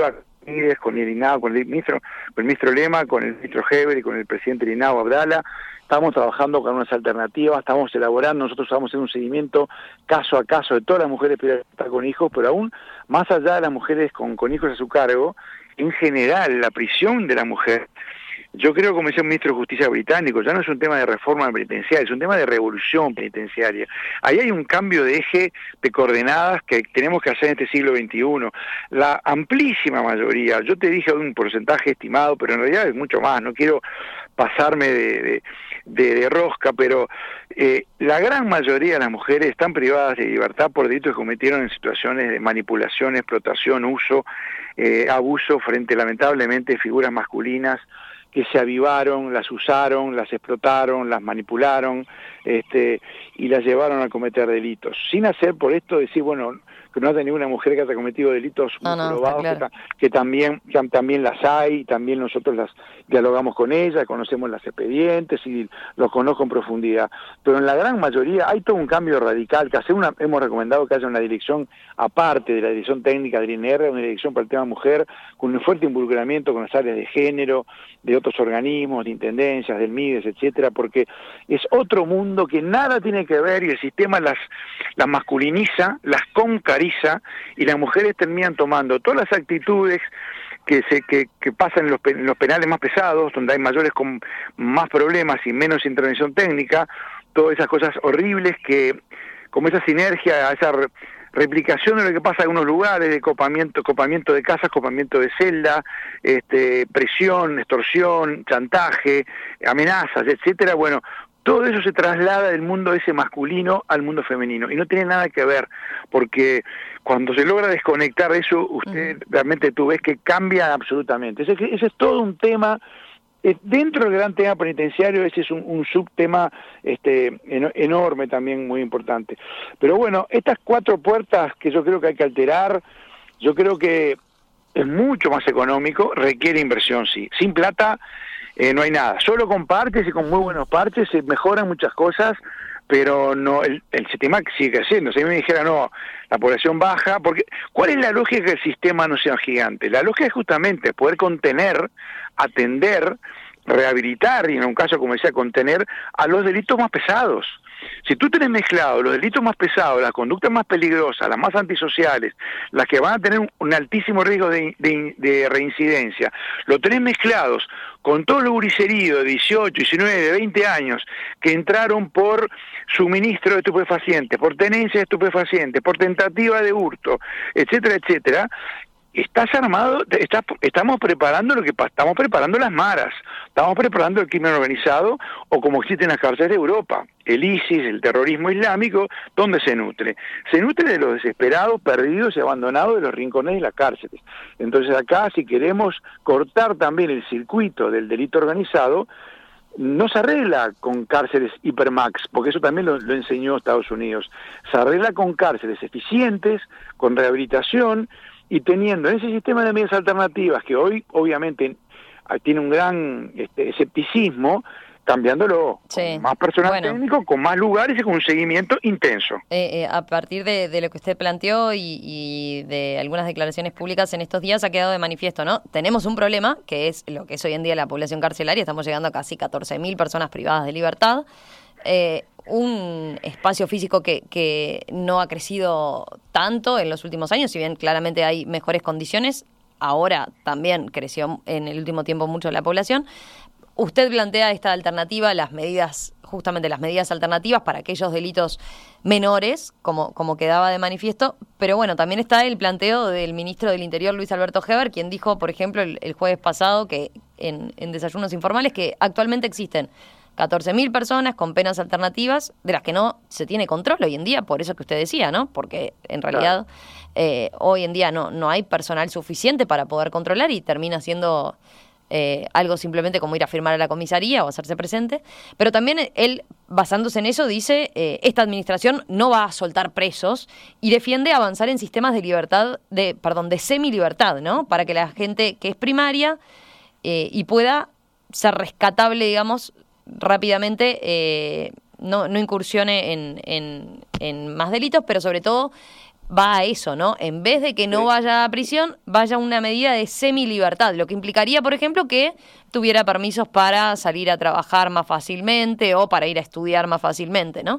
Mides, con el INAO, con el ministro, con el ministro Lema, con el ministro Heber y con el presidente del INAO, Abdala. Estamos trabajando con unas alternativas, estamos elaborando, nosotros estamos haciendo un seguimiento caso a caso de todas las mujeres que están con hijos, pero aún más allá de las mujeres con, con hijos a su cargo, en general, la prisión de la mujer, yo creo, como decía el ministro de Justicia británico, ya no es un tema de reforma penitenciaria, es un tema de revolución penitenciaria. Ahí hay un cambio de eje de coordenadas que tenemos que hacer en este siglo veintiuno. La amplísima mayoría, yo te dije un porcentaje estimado, pero en realidad es mucho más, no quiero pasarme de, de, de, de rosca, pero eh, la gran mayoría de las mujeres están privadas de libertad por delitos que cometieron en situaciones de manipulación, explotación, uso, eh, abuso frente lamentablemente figuras masculinas que se avivaron, las usaron, las explotaron, las manipularon, este, y las llevaron a cometer delitos. Sin hacer por esto decir, bueno, que no haya ninguna mujer que haya cometido delitos no, no, probados, claro. que, ta que también que también las hay, también nosotros las dialogamos con ellas, conocemos los expedientes y los conozco en profundidad. Pero en la gran mayoría hay todo un cambio radical, que hace una, hemos recomendado que haya una dirección aparte de la dirección técnica del I N R, una dirección para el tema mujer, con un fuerte involucramiento con las áreas de género, de otros organismos, de intendencias, del MIDES, etcétera, porque es otro mundo que nada tiene que ver y el sistema las, las masculiniza, las concariza, y las mujeres terminan tomando todas las actitudes que se que, que pasan en los, en los penales más pesados, donde hay mayores con más problemas y menos intervención técnica, todas esas cosas horribles que, como esa sinergia, esa re, replicación de lo que pasa en algunos lugares, de copamiento, copamiento de casas, copamiento de celda, este, presión, extorsión, chantaje, amenazas, etcétera. Bueno, todo eso se traslada del mundo ese masculino al mundo femenino y no tiene nada que ver, porque cuando se logra desconectar eso, usted uh-huh. realmente tú ves que cambia absolutamente. Ese, ese es todo un tema, eh, dentro del gran tema penitenciario, ese es un, un subtema este, en, enorme también, muy importante. Pero bueno, estas cuatro puertas que yo creo que hay que alterar, yo creo que es mucho más económico, requiere inversión, sí. Sin plata Eh, no hay nada, solo con parches y con muy buenos parches se mejoran muchas cosas, pero no el, el sistema sigue creciendo. Si a mí me dijera, no, la población baja, porque ¿cuál es la lógica que el sistema no sea gigante? La lógica es justamente poder contener, atender, rehabilitar, y en un caso, como decía, contener a los delitos más pesados. Si tú tenés mezclado los delitos más pesados, las conductas más peligrosas, las más antisociales, las que van a tener un, un altísimo riesgo de, de, de reincidencia, lo tenés mezclados con todo el guriserío de dieciocho, diecinueve, de veinte años que entraron por suministro de estupefacientes, por tenencia de estupefacientes, por tentativa de hurto, etcétera, etcétera, estás armado, estás, estamos preparando lo que estamos preparando las maras, estamos preparando el crimen organizado, o como existen las cárceles de Europa, el ISIS, el terrorismo islámico, ¿dónde se nutre? Se nutre de los desesperados, perdidos y abandonados de los rincones de las cárceles. Entonces acá, si queremos cortar también el circuito del delito organizado, no se arregla con cárceles hipermax, porque eso también lo, lo enseñó Estados Unidos, se arregla con cárceles eficientes, con rehabilitación, y teniendo ese sistema de medidas alternativas que hoy obviamente tiene un gran este, escepticismo, cambiándolo sí. con más personal bueno. técnico, con más lugares y con un seguimiento intenso. Eh, eh, a partir de, de lo que usted planteó y, y de algunas declaraciones públicas en estos días ha quedado de manifiesto, ¿no? Tenemos un problema, que es lo que es hoy en día la población carcelaria, estamos llegando a casi catorce mil personas privadas de libertad, eh, un espacio físico que, que no ha crecido tanto en los últimos años, si bien claramente hay mejores condiciones, ahora también creció en el último tiempo mucho la población. Usted plantea esta alternativa, las medidas, justamente las medidas alternativas para aquellos delitos menores, como, como quedaba de manifiesto, pero bueno, también está el planteo del ministro del Interior, Luis Alberto Heber, quien dijo, por ejemplo, el, el jueves pasado, que en, en Desayunos Informales, que actualmente existen catorce mil personas con penas alternativas, de las que no se tiene control hoy en día, por eso que usted decía, ¿no? Porque en realidad claro. eh, hoy en día no, no hay personal suficiente para poder controlar y termina siendo eh, algo simplemente como ir a firmar a la comisaría o hacerse presente. Pero también él, basándose en eso, dice, eh, esta administración no va a soltar presos y defiende avanzar en sistemas de libertad, de perdón, de semilibertad, ¿no? Para que la gente que es primaria eh, y pueda ser rescatable, digamos, rápidamente eh, no, no incursione en, en, en más delitos, pero sobre todo va a eso, ¿no? En vez de que no sí. vaya a prisión, vaya a una medida de semi-libertad, lo que implicaría, por ejemplo, que tuviera permisos para salir a trabajar más fácilmente o para ir a estudiar más fácilmente, ¿no?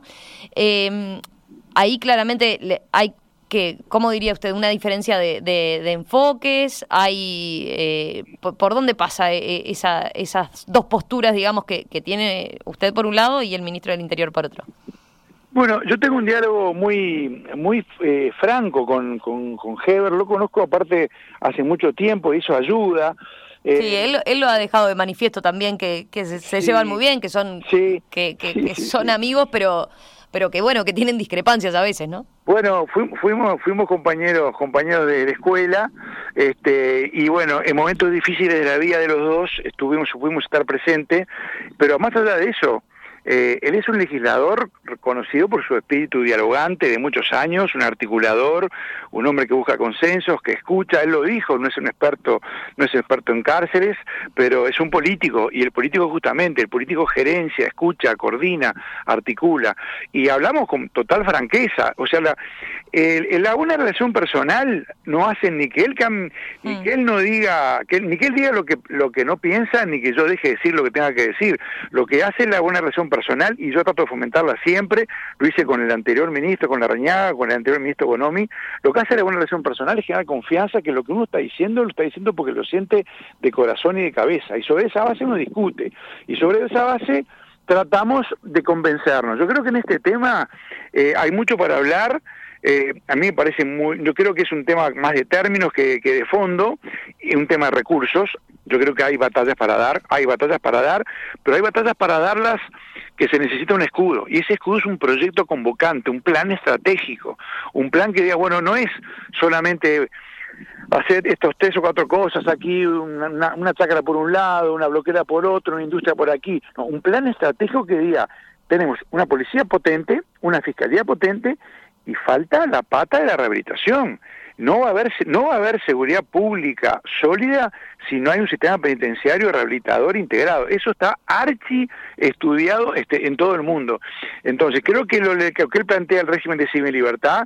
Eh, ahí claramente le, hay que, ¿cómo diría usted? Una diferencia de, de, de enfoques, hay eh, por, por dónde pasa esa, esas dos posturas, digamos, que, que tiene usted por un lado y el ministro del Interior por otro. Bueno, yo tengo un diálogo muy muy eh, franco con, con, con Heber, lo conozco aparte hace mucho tiempo, hizo ayuda. Eh, sí, él, él lo ha dejado de manifiesto también, que, que se, se sí, llevan muy bien, que son sí, que, que, sí, que sí, son sí. amigos, pero pero que bueno, que tienen discrepancias a veces, ¿no? Bueno, fuimos fuimos, fuimos compañeros compañeros de, de escuela, este y bueno, en momentos difíciles de la vida de los dos estuvimos pudimos estar presentes, pero más allá de eso, Eh, él es un legislador reconocido por su espíritu dialogante de muchos años, un articulador, un hombre que busca consensos, que escucha, él lo dijo, no es un experto, no es experto en cárceles, pero es un político, y el político justamente, el político gerencia, escucha, coordina, articula, y hablamos con total franqueza, o sea, la, el, la una relación personal no hace ni que él cam, ni mm. que él no diga, que, ni que él diga lo que lo que no piensa, ni que yo deje de decir lo que tenga que decir, lo que hace la buena relación personal, y yo trato de fomentarla siempre, lo hice con el anterior ministro, con Larrañaga, con el anterior ministro Bonomi, lo que hace la buena relación personal es generar confianza que lo que uno está diciendo, lo está diciendo porque lo siente de corazón y de cabeza, y sobre esa base uno discute, y sobre esa base tratamos de convencernos. Yo creo que en este tema eh, hay mucho para hablar. Eh, a mí me parece muy, yo creo que es un tema más de términos que, que de fondo, y un tema de recursos. Yo creo que hay batallas para dar, hay batallas para dar, pero hay batallas para darlas que se necesita un escudo, y ese escudo es un proyecto convocante, un plan estratégico, un plan que diga, bueno, no es solamente hacer estos tres o cuatro cosas aquí, una, una, una chácara por un lado, una bloquera por otro, una industria por aquí, no, un plan estratégico que diga, tenemos una policía potente, una fiscalía potente, y falta la pata de la rehabilitación. No va a haber no va a haber seguridad pública sólida si no hay un sistema penitenciario rehabilitador integrado. Eso está archi estudiado este, en todo el mundo. Entonces, creo que lo que él plantea el régimen de semi-libertad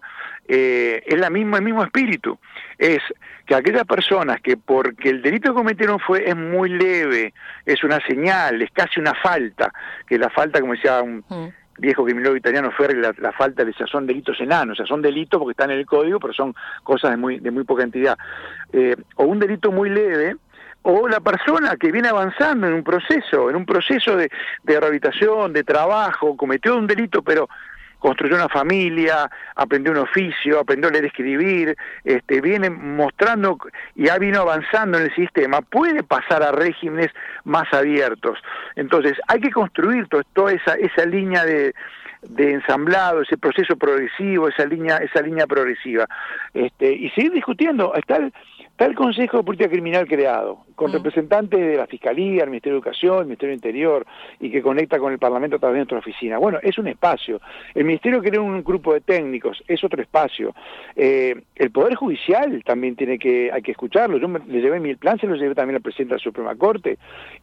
eh, es la misma, el mismo espíritu. Es que aquellas personas que porque el delito que cometieron fue es muy leve, es una señal, es casi una falta, que la falta, como decía un... Mm. viejo criminólogo italiano Ferri, la, la falta de son delitos enanos, o sea, son delitos porque están en el código, pero son cosas de muy de muy poca entidad. Eh, o un delito muy leve, o la persona que viene avanzando en un proceso, en un proceso de, de rehabilitación, de trabajo, cometió un delito, pero construyó una familia, aprendió un oficio, aprendió a leer y escribir, este, viene mostrando y ha venido avanzando en el sistema, puede pasar a regímenes más abiertos. Entonces, hay que construir todo, toda esa, esa línea de, de ensamblado, ese proceso progresivo, esa línea, esa línea progresiva. Este, y seguir discutiendo. Está el, está el Consejo de Política Criminal creado, con mm. representantes de la Fiscalía, el Ministerio de Educación, el Ministerio del Interior, y que conecta con el Parlamento a través de nuestra oficina. Bueno, es un espacio. El Ministerio creó un grupo de técnicos, es otro espacio. Eh, el Poder Judicial también tiene que, hay que escucharlo. Yo me, le llevé mi plan, se lo llevé también al presidente de la Suprema Corte,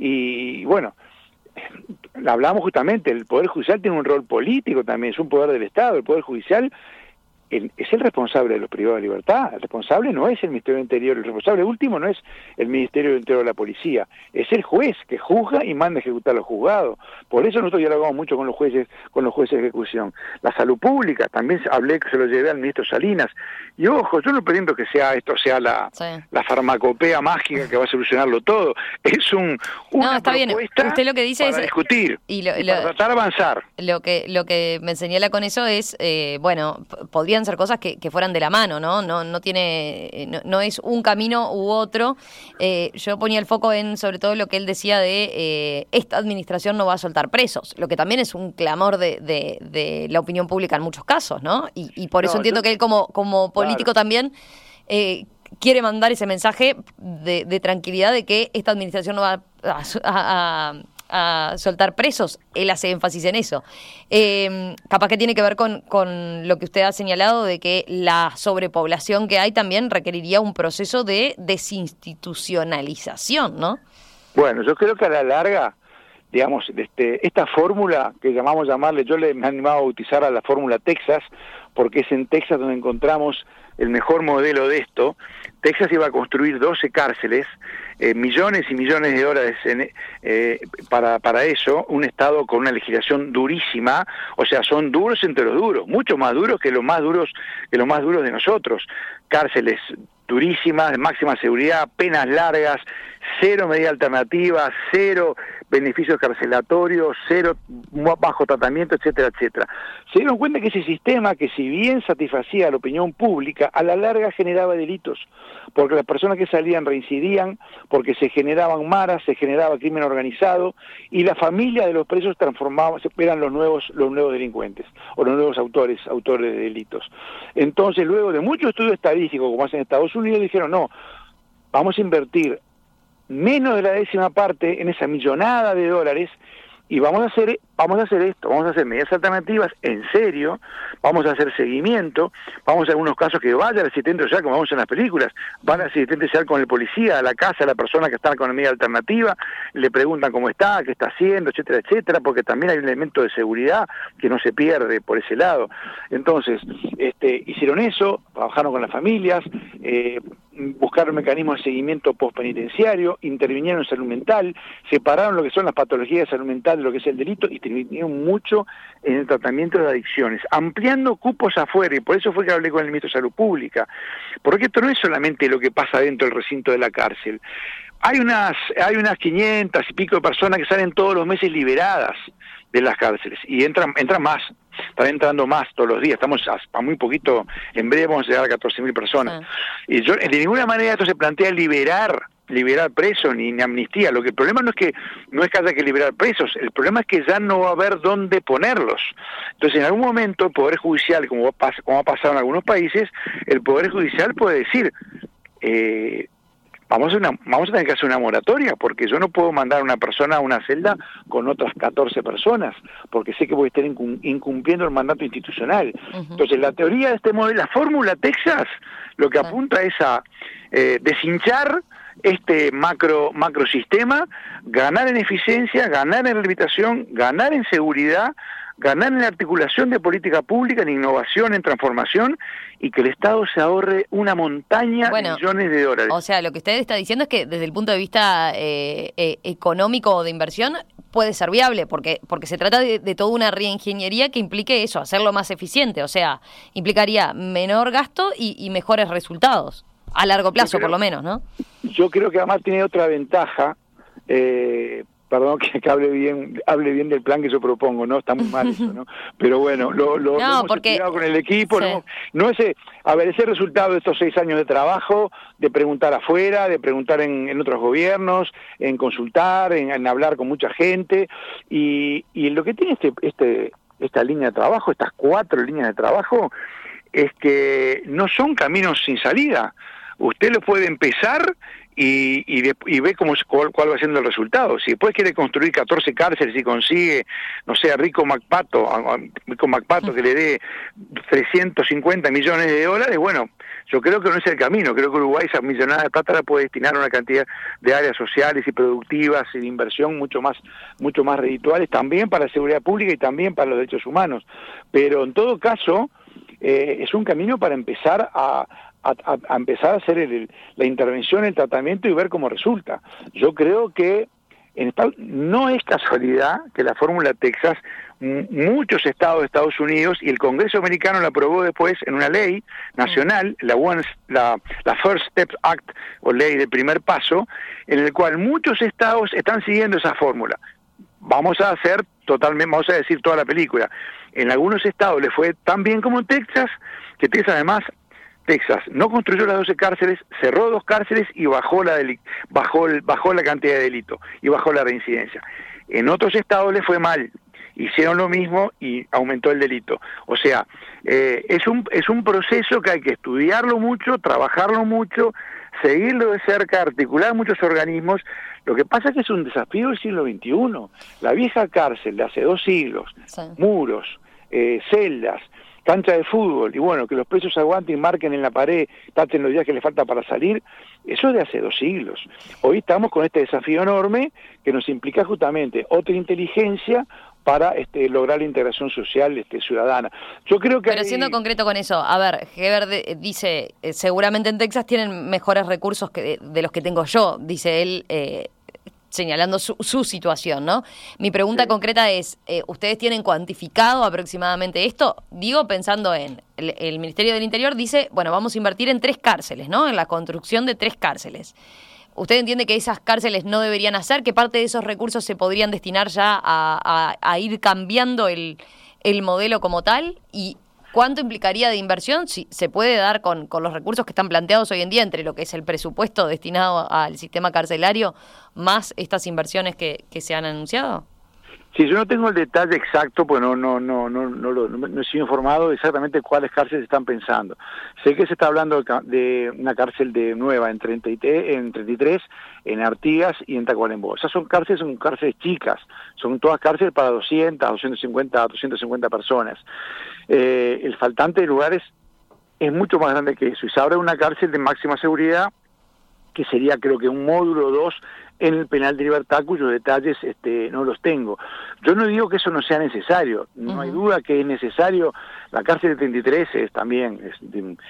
y bueno, hablamos justamente, el Poder Judicial tiene un rol político también, es un poder del Estado. El Poder Judicial el, es el responsable de los privados de libertad, el responsable no es el Ministerio del Interior, el responsable último no es el Ministerio del Interior o la Policía, es el juez que juzga y manda a ejecutar los juzgados. Por eso nosotros dialogamos mucho con los jueces, con los jueces de ejecución. La salud pública, también hablé, se lo llevé al ministro Salinas, y ojo, yo no pretendo que sea esto sea la, sí. la farmacopea mágica que va a solucionarlo todo, es un una no, está propuesta bien. Usted lo que dice para es, discutir y, lo, y lo, para tratar de avanzar. Lo que, lo que me señala con eso es, eh, bueno, podrían ser cosas que, que fueran de la mano, ¿no? No, no tiene, no, no es un camino u otro. Eh, yo ponía el foco en, sobre todo, lo que él decía de eh, esta administración no va a soltar presos, lo que también es un clamor de, de, de la opinión pública en muchos casos, ¿no? Y, y por eso no, entiendo yo, que él como, como político claro. también eh, quiere mandar ese mensaje de, de tranquilidad de que esta administración no va a, a, a a soltar presos. Él hace énfasis en eso. Eh, capaz que tiene que ver con, con lo que usted ha señalado de que la sobrepoblación que hay también requeriría un proceso de desinstitucionalización, ¿no? Bueno, yo creo que a la larga, digamos, este, esta fórmula que llamamos llamarle, yo le me he animado a bautizar a la fórmula Texas, porque es en Texas donde encontramos el mejor modelo de esto. Texas iba a construir doce cárceles, eh, millones y millones de dólares en, eh, para, para eso, un estado con una legislación durísima, o sea, son duros entre los duros, mucho más duros que los más duros, que los más duros de nosotros. Cárceles durísimas, de máxima seguridad, penas largas, cero medida alternativa, cero beneficios carcelatorios, cero bajo tratamiento, etcétera, etcétera. Se dieron cuenta que ese sistema, que si bien satisfacía a la opinión pública, a la larga generaba delitos, porque las personas que salían reincidían, porque se generaban maras, se generaba crimen organizado, y la familia de los presos transformaban, eran los nuevos, los nuevos delincuentes, o los nuevos autores, autores de delitos. Entonces, luego de muchos estudios estadísticos, como hacen en Estados Unidos, dijeron, no, vamos a invertir menos de la décima parte en esa millonada de dólares y vamos a hacer vamos a hacer esto, vamos a hacer medidas alternativas en serio, vamos a hacer seguimiento, vamos a algunos casos que vaya al asistente social, como vamos en las películas, van al asistente social con el policía a la casa de la persona que está con la medida alternativa, le preguntan cómo está, qué está haciendo, etcétera, etcétera, porque también hay un elemento de seguridad que no se pierde por ese lado. Entonces, este, hicieron eso, trabajaron con las familias, eh, buscaron mecanismos de seguimiento postpenitenciario, intervinieron en salud mental, separaron lo que son las patologías de salud mental de lo que es el delito y intervinieron mucho en el tratamiento de adicciones, ampliando cupos afuera, y por eso fue que hablé con el ministro de Salud Pública, porque esto no es solamente lo que pasa dentro del recinto de la cárcel. Hay unas, hay unas quinientas y pico de personas que salen todos los meses liberadas de las cárceles, y entran, entran más, están entrando más todos los días, estamos a, a muy poquito, en breve vamos a llegar a catorce mil personas. Ah. Y yo, de ninguna manera esto se plantea liberar, liberar presos ni, ni amnistía. Lo que el problema no es que no es que haya que liberar presos, el problema es que ya no va a haber dónde ponerlos. Entonces, en algún momento el Poder Judicial, como, pasa, como ha pasado en algunos países, el Poder Judicial puede decir, eh, Vamos a, una, vamos a tener que hacer una moratoria, porque yo no puedo mandar a una persona a una celda con otras catorce personas, porque sé que voy a estar incumpliendo el mandato institucional. Uh-huh. Entonces, la teoría de este modelo, la fórmula Texas, lo que uh-huh. apunta es a eh, deshinchar este macro macrosistema, ganar en eficiencia, ganar en rehabilitación, ganar en seguridad, ganar en la articulación de política pública, en innovación, en transformación, y que el Estado se ahorre una montaña bueno, de millones de dólares. O sea, lo que usted está diciendo es que desde el punto de vista eh, eh, económico o de inversión puede ser viable, porque porque se trata de, de toda una reingeniería que implique eso, hacerlo más eficiente, o sea, implicaría menor gasto y, y mejores resultados, a largo plazo creo, por lo menos, ¿no? Yo creo que además tiene otra ventaja, eh, perdón que, que hable bien hable bien del plan que yo propongo, no está muy mal eso, ¿no? Pero bueno, lo, lo, no, lo hemos porque... estudiado con el equipo, sí. no, no ese, a ver, ese resultado de estos seis años de trabajo, de preguntar afuera, de preguntar en, en otros gobiernos, en consultar, en, en hablar con mucha gente, y, y lo que tiene este, este, esta línea de trabajo, estas cuatro líneas de trabajo, es que no son caminos sin salida. Usted lo puede empezar y, y, de, y ve cómo, cuál, cuál va siendo el resultado. Si después quiere construir catorce cárceles y consigue, no sé, a Rico McPato, a, a Rico McPato que le dé trescientos cincuenta millones de dólares, bueno, yo creo que no es el camino. Creo que Uruguay esa millonada de plata la puede destinar a una cantidad de áreas sociales y productivas y de inversión mucho más, mucho más redituales, también para la seguridad pública y también para los derechos humanos. Pero en todo caso, eh, es un camino para empezar a A, a, a empezar a hacer el, el, la intervención, el tratamiento y ver cómo resulta. Yo creo que en esta, no es casualidad que la fórmula Texas, m- muchos estados de Estados Unidos, y el Congreso americano la aprobó después en una ley nacional, la, One, la, la First Step Act, o ley de primer paso, en el cual muchos estados están siguiendo esa fórmula. Vamos a hacer totalmente, vamos a decir toda la película. En algunos estados le fue tan bien como en Texas, que Texas además... Texas no construyó las doce cárceles, cerró dos cárceles y bajó la deli- bajó, el, bajó la cantidad de delito y bajó la reincidencia. En otros estados le fue mal, hicieron lo mismo y aumentó el delito. O sea, eh, es un es un proceso que hay que estudiarlo mucho, trabajarlo mucho, seguirlo de cerca, articular muchos organismos. Lo que pasa es que es un desafío del siglo veintiuno. La vieja cárcel de hace dos siglos, sí. muros, eh, celdas, cancha de fútbol, y bueno, que los presos aguanten, marquen en la pared, tachen los días que les falta para salir, eso es de hace dos siglos. Hoy estamos con este desafío enorme que nos implica justamente otra inteligencia para este, lograr la integración social este, ciudadana. Yo creo que Pero hay... siendo concreto con eso, a ver, Heber de, dice, eh, seguramente en Texas tienen mejores recursos que de, de los que tengo yo, dice él, eh, señalando su, su situación, ¿no? Mi pregunta sí. concreta es, eh, ¿ustedes tienen cuantificado aproximadamente esto? Digo, pensando en, el, el Ministerio del Interior dice, bueno, vamos a invertir en tres cárceles, ¿no? En la construcción de tres cárceles. ¿Usted entiende que esas cárceles no deberían hacer? ¿Que parte de esos recursos se podrían destinar ya a, a, a ir cambiando el, el modelo como tal? ¿Y cuánto implicaría de inversión? Si se puede dar con, con los recursos que están planteados hoy en día entre lo que es el presupuesto destinado al sistema carcelario más estas inversiones que, que se han anunciado. Sí, yo no tengo el detalle exacto, pues no no no no no, no, no, no he sido informado exactamente cuáles cárceles están pensando. Sé que se está hablando de una cárcel de nueva en treinta y tres, en treinta y tres, en Artigas y en Tacuarembó. Esas son cárceles, son cárceles chicas, son todas cárceles para doscientas, doscientas cincuenta, doscientas cincuenta personas. Eh, el faltante de lugares es mucho más grande que eso, y se abre una cárcel de máxima seguridad que sería, creo que un módulo dos en el penal de Libertad, cuyos detalles este, no los tengo. Yo no digo que eso no sea necesario, no uh-huh. hay duda que es necesario. La cárcel de treinta y tres es también, es,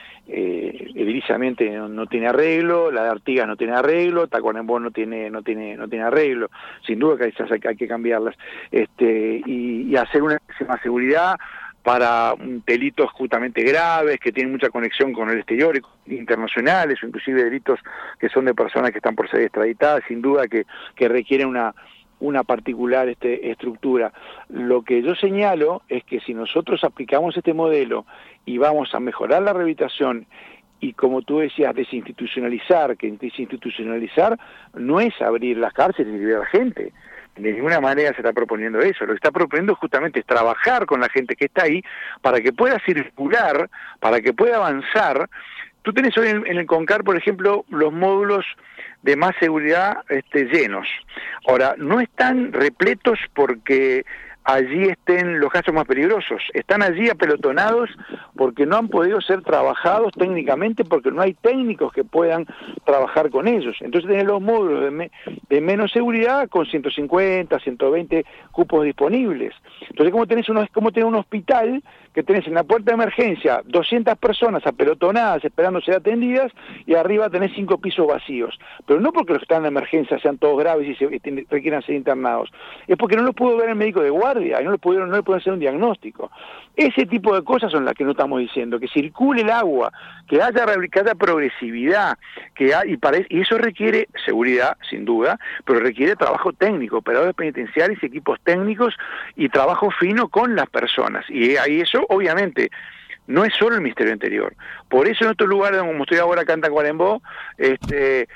eh, ediliciamente no, no tiene arreglo, la de Artigas no tiene arreglo, Tacuarembó no tiene no tiene no tiene arreglo, sin duda que hay, hay que cambiarlas, este, y, y hacer una máxima seguridad para delitos justamente graves, que tienen mucha conexión con el exterior, internacionales, o inclusive delitos que son de personas que están por ser extraditadas, sin duda que, que requieren una, una particular este, estructura. Lo que yo señalo es que si nosotros aplicamos este modelo y vamos a mejorar la rehabilitación, y como tú decías, desinstitucionalizar, que desinstitucionalizar no es abrir las cárceles y liberar gente. De ninguna manera se está proponiendo eso. Lo que está proponiendo justamente es trabajar con la gente que está ahí para que pueda circular, para que pueda avanzar. Tú tenés hoy en, en el CONCAR, por ejemplo, los módulos de más seguridad este, llenos. Ahora, no están repletos porque allí estén los casos más peligrosos. Están allí apelotonados porque no han podido ser trabajados técnicamente, porque no hay técnicos que puedan trabajar con ellos. Entonces tenés los módulos de, me, de menos seguridad con ciento cincuenta, ciento veinte cupos disponibles. Entonces, como tenés, uno, como tenés un hospital que tenés en la puerta de emergencia doscientas personas apelotonadas esperando ser atendidas, y arriba tenés cinco pisos vacíos. Pero no porque los que están en la emergencia sean todos graves y, se, y requieran ser internados, es porque no los pudo ver el médico de guardia y no le pudieron, no le pudieron hacer un diagnóstico. Ese tipo de cosas son las que no estamos diciendo, que circule el agua, que haya, que haya progresividad, que hay, y, para, y eso requiere seguridad, sin duda, pero requiere trabajo técnico, operadores penitenciarios, equipos técnicos y trabajo fino con las personas. Y ahí eso, obviamente, no es solo el Ministerio del Interior. Por eso en otros lugares, como estoy ahora acá en Tacuarembó, este...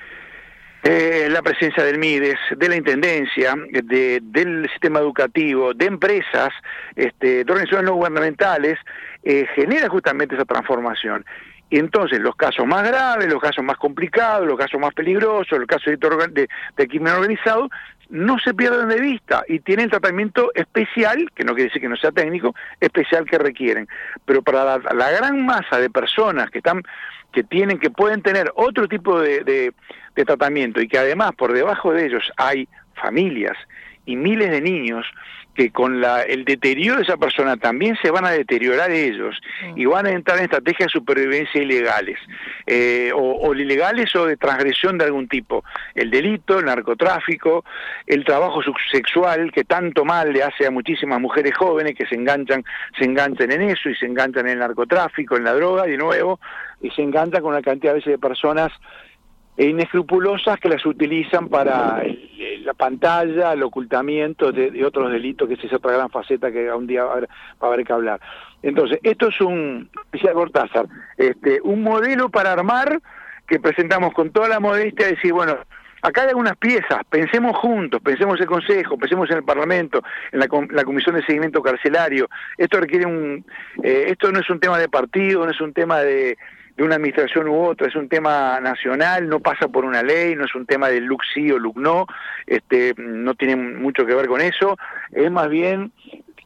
Eh, la presencia del MIDES, de la Intendencia, de, del sistema educativo, de empresas, este, de organizaciones no gubernamentales, eh, genera justamente esa transformación. Y entonces los casos más graves, los casos más complicados, los casos más peligrosos, los casos de, de, de crimen organizado, no se pierden de vista y tienen tratamiento especial, que no quiere decir que no sea técnico, especial que requieren. Pero para la, la gran masa de personas que están que tienen, que pueden tener otro tipo de, de, de tratamiento, y que además por debajo de ellos hay familias y miles de niños que con la, el deterioro de esa persona también se van a deteriorar ellos y van a entrar en estrategias de supervivencia ilegales, eh, o, o ilegales o de transgresión de algún tipo. El delito, el narcotráfico, el trabajo sexual que tanto mal le hace a muchísimas mujeres jóvenes que se enganchan, se enganchan en eso y se enganchan en el narcotráfico, en la droga, de nuevo, y se enganchan con una cantidad a veces de personas inescrupulosas que las utilizan para el, la pantalla, el ocultamiento de, de otros delitos, que es esa otra gran faceta que un día va a haber, va a haber que hablar. Entonces, esto es un, decía Cortázar, este, un modelo para armar que presentamos con toda la modestia, de decir, bueno, acá hay algunas piezas, pensemos juntos, pensemos en el Consejo, pensemos en el Parlamento, en la, la Comisión de Seguimiento Carcelario. Esto requiere un, eh, esto no es un tema de partido, no es un tema de de una administración u otra, es un tema nacional, no pasa por una ley, no es un tema de look sí o look no, este, no tiene mucho que ver con eso, es más bien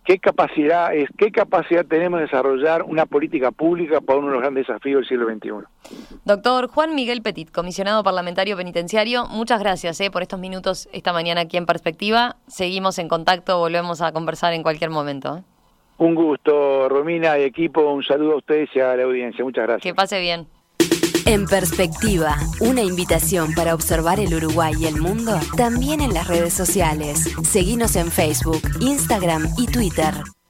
qué capacidad es, qué capacidad tenemos de desarrollar una política pública para uno de los grandes desafíos del siglo veintiuno. Doctor Juan Miguel Petit, comisionado parlamentario penitenciario, muchas gracias eh, por estos minutos esta mañana aquí en Perspectiva. Seguimos en contacto, volvemos a conversar en cualquier momento. ¿eh? Un gusto, Romina y equipo, un saludo a ustedes y a la audiencia. Muchas gracias. Que pase bien. En Perspectiva, una invitación para observar el Uruguay y el mundo, también en las redes sociales. Seguinos en Facebook, Instagram y Twitter.